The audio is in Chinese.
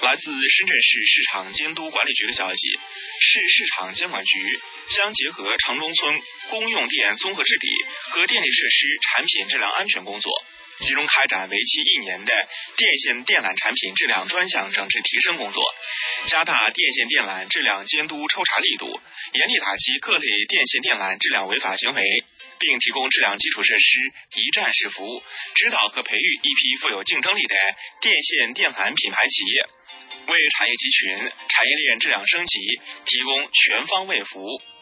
来自深圳市市场监督管理局的消息，市市场监管局将结合城中村公用电综合治理和电力设施产品质量安全工作，集中开展为期1年的电线电缆产品质量专项整治提升工作，加大电线电缆质量监督抽查力度，严厉打击各类电线电缆质量违法行为，并提供质量基础设施一站式服务，指导和培育一批富有竞争力的电线电缆品牌企业，为产业集群、产业链质量升级提供全方位服务。